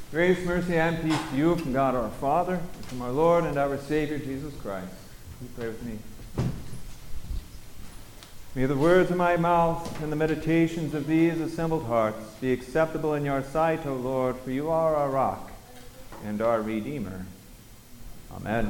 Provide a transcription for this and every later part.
Grace, mercy, and peace to you from God our Father, and from our Lord and our Savior, Jesus Christ. You pray with me. May the words of my mouth and the meditations of these assembled hearts be acceptable in your sight, O Lord, for you are our rock and our Redeemer. Amen.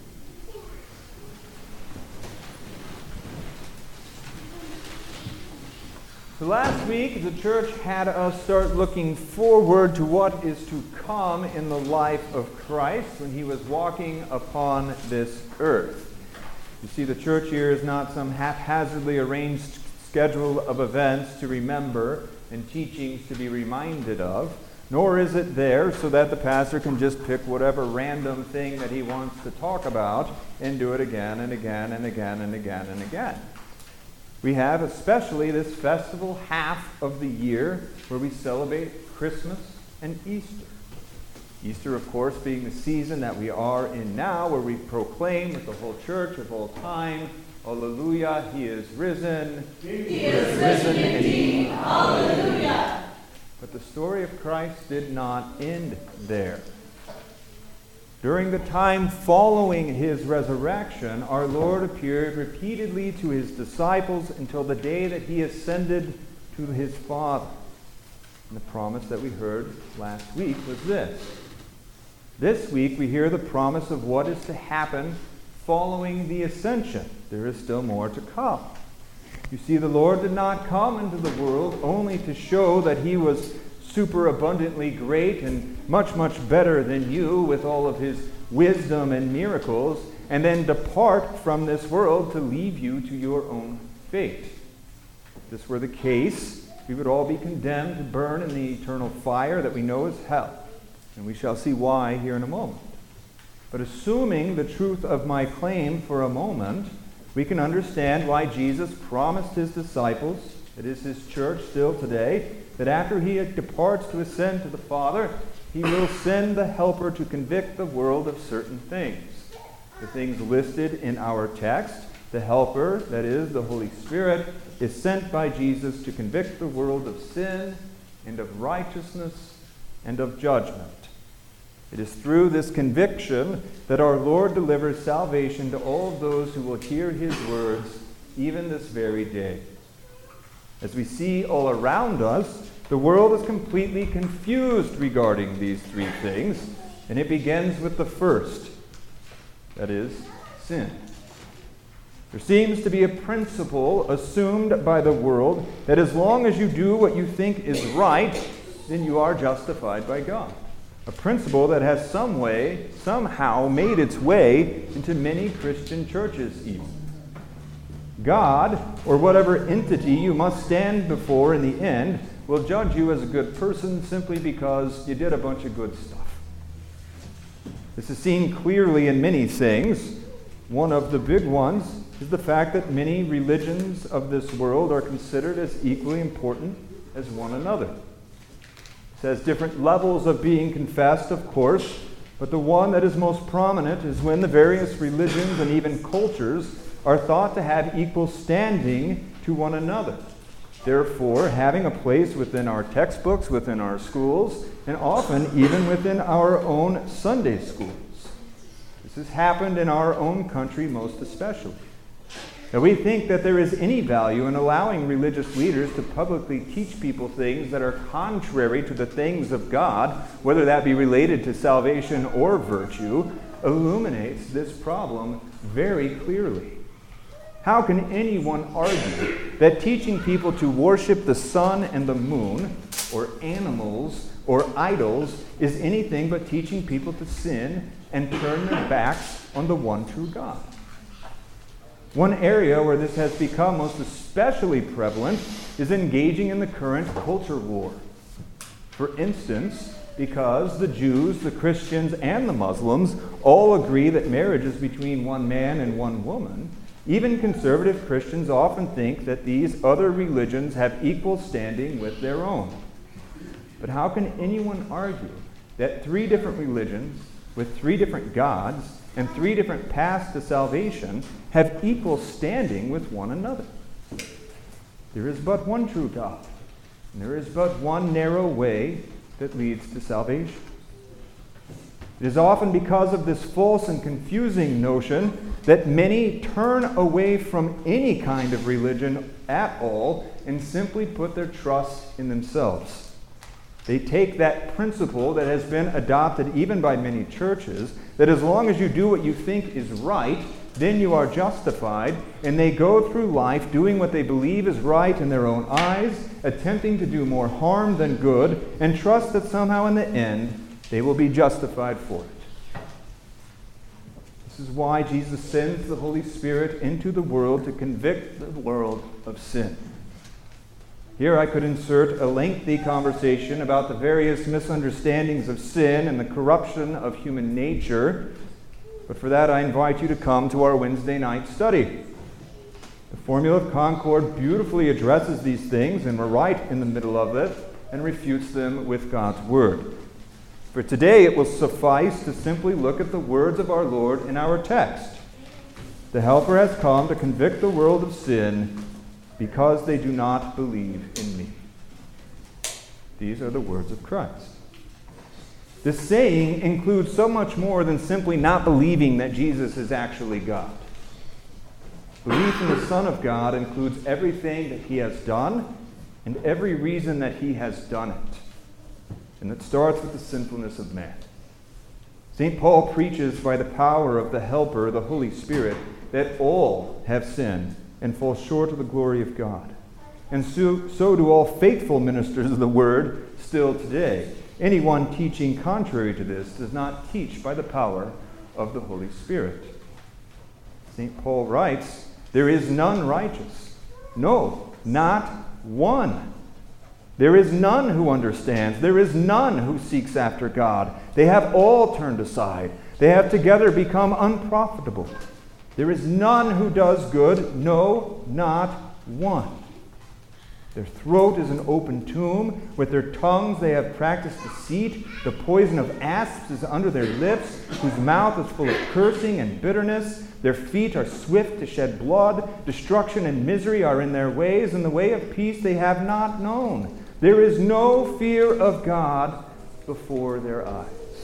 So last week, the church had us start looking forward to what is to come in the life of Christ when he was walking upon this earth. You see, the church year is not some haphazardly arranged schedule of events to remember and teachings to be reminded of, nor is it there so that the pastor can just pick whatever random thing that he wants to talk about and do it again and again and again and again and again. We have especially this festival half of the year where we celebrate Christmas and Easter. Easter, of course, being the season that we are in now, where we proclaim with the whole church of all time, Alleluia, he is risen. He is risen indeed. Alleluia. But the story of Christ did not end there. During the time following his resurrection, our Lord appeared repeatedly to his disciples until the day that he ascended to his Father. And the promise that we heard last week was this. This week we hear the promise of what is to happen following the ascension. There is still more to come. You see, the Lord did not come into the world only to show that he was super abundantly great and much, much better than you with all of his wisdom and miracles, and then depart from this world to leave you to your own fate. If this were the case, we would all be condemned to burn in the eternal fire that we know is hell, and we shall see why here in a moment. But assuming the truth of my claim for a moment, we can understand why Jesus promised his disciples, it is his church still today, that after he departs to ascend to the Father, he will send the Helper to convict the world of certain things. The things listed in our text, the Helper, that is, the Holy Spirit, is sent by Jesus to convict the world of sin and of righteousness and of judgment. It is through this conviction that our Lord delivers salvation to all of those who will hear his words, even this very day. As we see all around us, the world is completely confused regarding these three things, and it begins with the first, that is, sin. There seems to be a principle assumed by the world that as long as you do what you think is right, then you are justified by God. A principle that has somehow made its way into many Christian churches even. God, or whatever entity you must stand before in the end, will judge you as a good person simply because you did a bunch of good stuff. This is seen clearly in many things. One of the big ones is the fact that many religions of this world are considered as equally important as one another. It has different levels of being confessed, of course, but the one that is most prominent is when the various religions and even cultures are thought to have equal standing to one another. Therefore, having a place within our textbooks, within our schools, and often even within our own Sunday schools. This has happened in our own country most especially. Now, we think that there is any value in allowing religious leaders to publicly teach people things that are contrary to the things of God, whether that be related to salvation or virtue, illuminates this problem very clearly. How can anyone argue that teaching people to worship the sun and the moon, or animals, or idols, is anything but teaching people to sin and turn their backs on the one true God? One area where this has become most especially prevalent is engaging in the current culture war. For instance, because the Jews, the Christians, and the Muslims all agree that marriage is between one man and one woman, even conservative Christians often think that these other religions have equal standing with their own. But how can anyone argue that three different religions with three different gods and three different paths to salvation have equal standing with one another? There is but one true God, and there is but one narrow way that leads to salvation. It is often because of this false and confusing notion that many turn away from any kind of religion at all and simply put their trust in themselves. They take that principle that has been adopted even by many churches, that as long as you do what you think is right, then you are justified, and they go through life doing what they believe is right in their own eyes, attempting to do more harm than good, and trust that somehow in the end they will be justified for it. This is why Jesus sends the Holy Spirit into the world to convict the world of sin. Here I could insert a lengthy conversation about the various misunderstandings of sin and the corruption of human nature, but for that I invite you to come to our Wednesday night study. The Formula of Concord beautifully addresses these things, and we're right in the middle of it, and refutes them with God's Word. For today it will suffice to simply look at the words of our Lord in our text. The Helper has come to convict the world of sin because they do not believe in me. These are the words of Christ. This saying includes so much more than simply not believing that Jesus is actually God. Belief in the Son of God includes everything that he has done and every reason that he has done it. And it starts with the sinfulness of man. St. Paul preaches by the power of the Helper, the Holy Spirit, that all have sinned and fall short of the glory of God. And so do all faithful ministers of the Word still today. Anyone teaching contrary to this does not teach by the power of the Holy Spirit. St. Paul writes, "There is none righteous. No, not one. There is none who understands. There is none who seeks after God. They have all turned aside. They have together become unprofitable. There is none who does good. No, not one. Their throat is an open tomb. With their tongues they have practiced deceit. The poison of asps is under their lips, whose mouth is full of cursing and bitterness. Their feet are swift to shed blood. Destruction and misery are in their ways, and the way of peace they have not known. There is no fear of God before their eyes."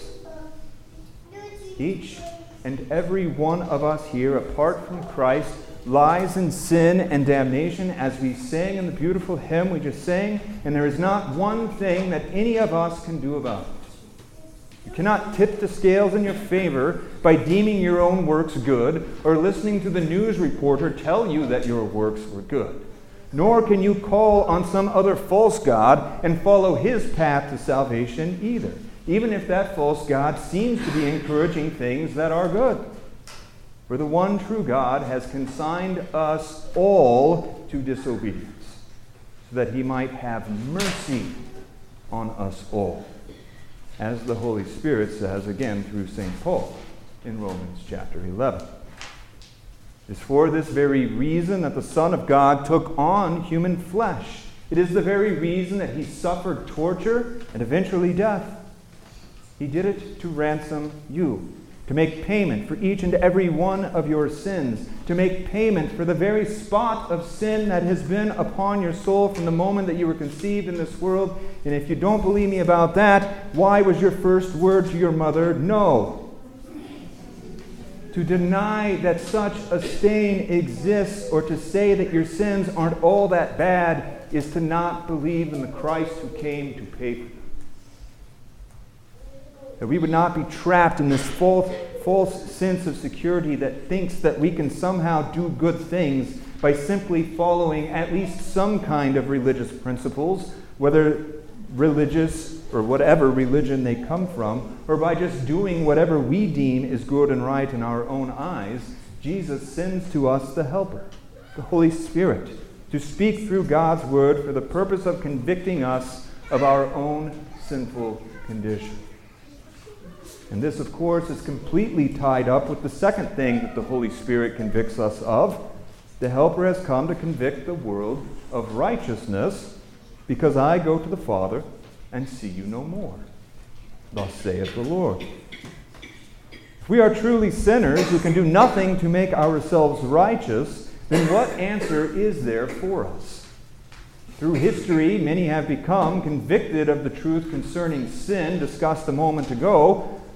Each and every one of us here, apart from Christ, lies in sin and damnation, as we sang in the beautiful hymn we just sang, and there is not one thing that any of us can do about it. You cannot tip the scales in your favor by deeming your own works good or listening to the news reporter tell you that your works were good. Nor can you call on some other false god and follow his path to salvation either, even if that false god seems to be encouraging things that are good. For the one true God has consigned us all to disobedience, so that he might have mercy on us all, as the Holy Spirit says again through St. Paul in Romans chapter 11. It is for this very reason that the Son of God took on human flesh. It is the very reason that he suffered torture and eventually death. He did it to ransom you, to make payment for each and every one of your sins, to make payment for the very spot of sin that has been upon your soul from the moment that you were conceived in this world. And if you don't believe me about that, why was your first word to your mother no? To deny that such a stain exists, or to say that your sins aren't all that bad, is to not believe in the Christ who came to pay for them. That we would not be trapped in this false sense of security that thinks that we can somehow do good things by simply following at least some kind of religious principles, whether religious or whatever religion they come from, or by just doing whatever we deem is good and right in our own eyes. Jesus sends to us the Helper, the Holy Spirit, to speak through God's Word for the purpose of convicting us of our own sinful condition. And this, of course, is completely tied up with the second thing that the Holy Spirit convicts us of. The Helper has come to convict the world of righteousness, because I go to the Father and see you no more. Thus saith the Lord. If we are truly sinners who can do nothing to make ourselves righteous, then what answer is there for us? Through history, many have become convicted of the truth concerning sin discussed a moment ago,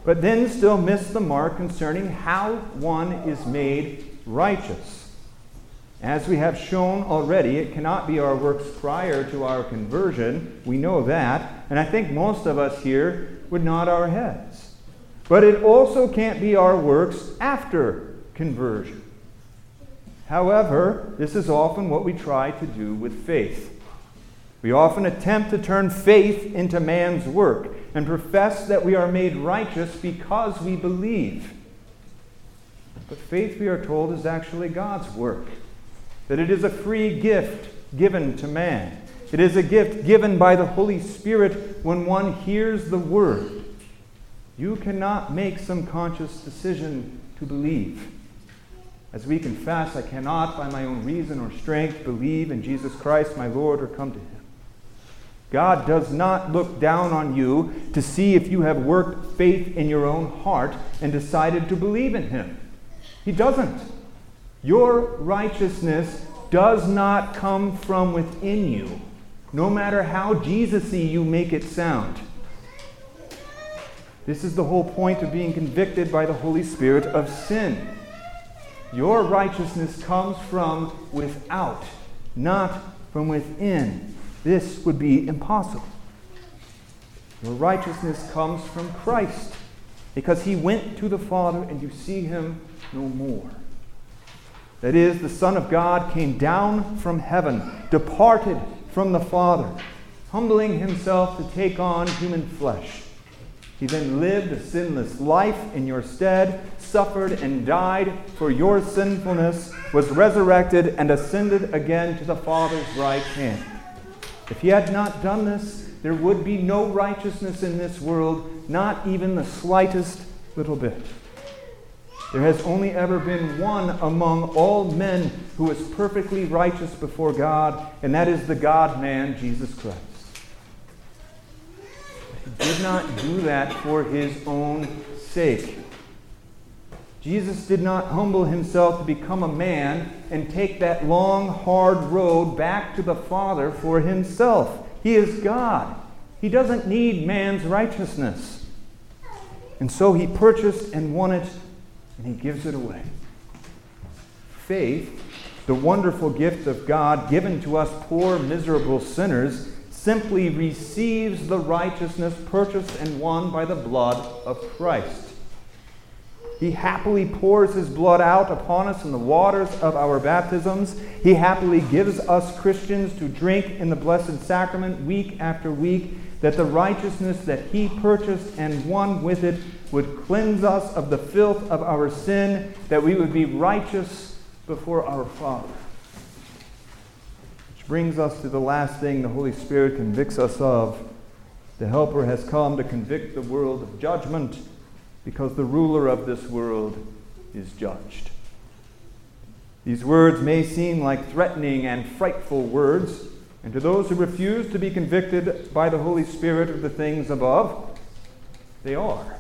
but then still miss the mark concerning how one is made righteous. As we have shown already, it cannot be our works prior to our conversion. We know that, and I think most of us here would nod our heads. But it also can't be our works after conversion. However, this is often what we try to do with faith. We often attempt to turn faith into man's work and profess that we are made righteous because we believe. But faith, we are told, is actually God's work. That it is a free gift given to man. It is a gift given by the Holy Spirit when one hears the word. You cannot make some conscious decision to believe. As we confess, I cannot by my own reason or strength believe in Jesus Christ my Lord or come to him. God does not look down on you to see if you have worked faith in your own heart and decided to believe in him. He doesn't. Your righteousness does not come from within you, no matter how Jesus-y you make it sound. This is the whole point of being convicted by the Holy Spirit of sin. Your righteousness comes from without, not from within. This would be impossible. Your righteousness comes from Christ, because he went to the Father and you see him no more. That is, the Son of God came down from heaven, departed from the Father, humbling himself to take on human flesh. He then lived a sinless life in your stead, suffered and died for your sinfulness, was resurrected and ascended again to the Father's right hand. If he had not done this, there would be no righteousness in this world, not even the slightest little bit. There has only ever been one among all men who is perfectly righteous before God, and that is the God-man, Jesus Christ. He did not do that for his own sake. Jesus did not humble himself to become a man and take that long, hard road back to the Father for himself. He is God. He doesn't need man's righteousness. And so he purchased and won it, and he gives it away. Faith, the wonderful gift of God given to us poor, miserable sinners, simply receives the righteousness purchased and won by the blood of Christ. He happily pours his blood out upon us in the waters of our baptisms. He happily gives us Christians to drink in the Blessed Sacrament week after week, that the righteousness that he purchased and won with it would cleanse us of the filth of our sin, that we would be righteous before our Father. Which brings us to the last thing the Holy Spirit convicts us of. The Helper has come to convict the world of judgment, because the ruler of this world is judged. These words may seem like threatening and frightful words, and to those who refuse to be convicted by the Holy Spirit of the things above, they are.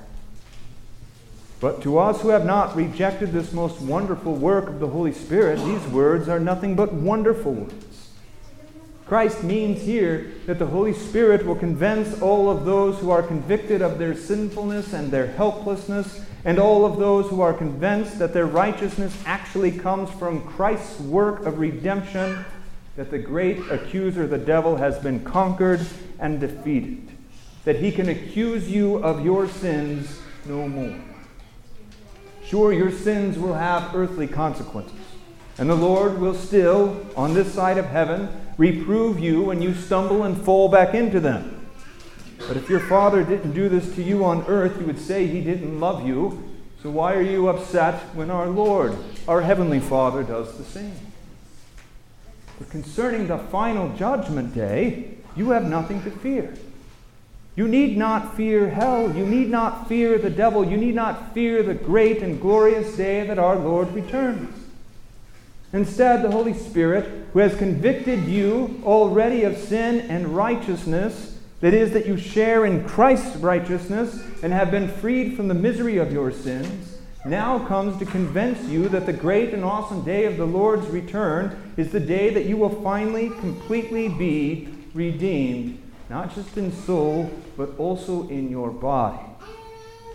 But to us who have not rejected this most wonderful work of the Holy Spirit, these words are nothing but wonderful words. Christ means here that the Holy Spirit will convince all of those who are convicted of their sinfulness and their helplessness, and all of those who are convinced that their righteousness actually comes from Christ's work of redemption, that the great accuser, the devil, has been conquered and defeated, that he can accuse you of your sins no more. Sure, your sins will have earthly consequences, and the Lord will still, on this side of heaven, reprove you when you stumble and fall back into them. But if your Father didn't do this to you on earth, you would say he didn't love you. So why are you upset when our Lord, our Heavenly Father, does the same? But concerning the final judgment day, you have nothing to fear. You need not fear hell. You need not fear the devil. You need not fear the great and glorious day that our Lord returns. Instead, the Holy Spirit, who has convicted you already of sin and righteousness, that is, that you share in Christ's righteousness and have been freed from the misery of your sins, now comes to convince you that the great and awesome day of the Lord's return is the day that you will finally, completely be redeemed, not just in soul, but also in your body.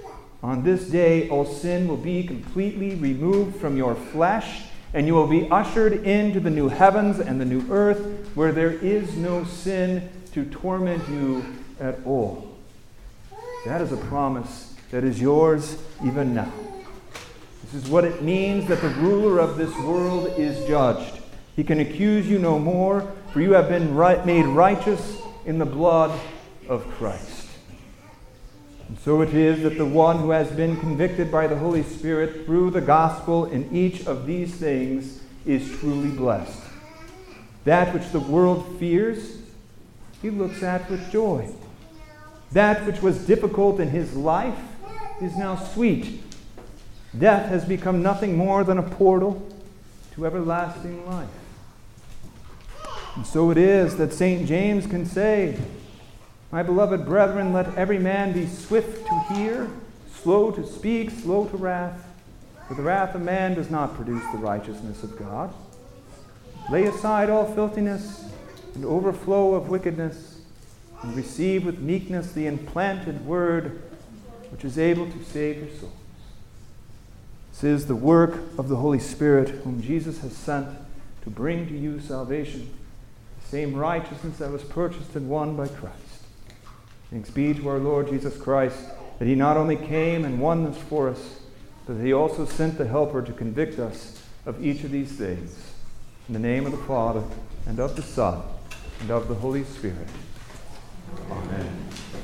On this day, all sin will be completely removed from your flesh, and you will be ushered into the new heavens and the new earth, where there is no sin to torment you at all. That is a promise that is yours even now. This is what it means that the ruler of this world is judged. He can accuse you no more, for you have been made righteous in the blood of Christ. And so it is that the one who has been convicted by the Holy Spirit through the gospel in each of these things is truly blessed. That which the world fears, he looks at with joy. That which was difficult in his life is now sweet. Death has become nothing more than a portal to everlasting life. And so it is that St. James can say, "My beloved brethren, let every man be swift to hear, slow to speak, slow to wrath, for the wrath of man does not produce the righteousness of God. Lay aside all filthiness and overflow of wickedness, and receive with meekness the implanted word, which is able to save your souls." This is the work of the Holy Spirit, whom Jesus has sent to bring to you salvation, the same righteousness that was purchased and won by Christ. Thanks be to our Lord Jesus Christ, that he not only came and won this for us, but that he also sent the Helper to convict us of each of these things. In the name of the Father, and of the Son, and of the Holy Spirit. Amen.